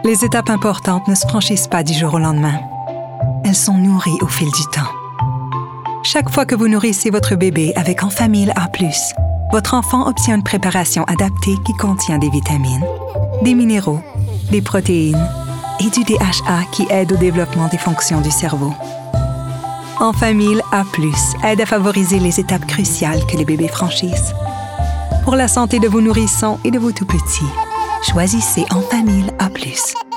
Les étapes importantes ne se franchissent pas du jour au lendemain. Elles sont nourries au fil du temps. Chaque fois que vous nourrissez votre bébé avec Enfamil A+, votre enfant obtient une préparation adaptée qui contient des vitamines, des minéraux, des protéines et du DHA qui aide au développement des fonctions du cerveau. Enfamil A+, aide à favoriser les étapes cruciales que les bébés franchissent. Pour la santé de vos nourrissons et de vos tout-petits, choisissez Enfamil A+.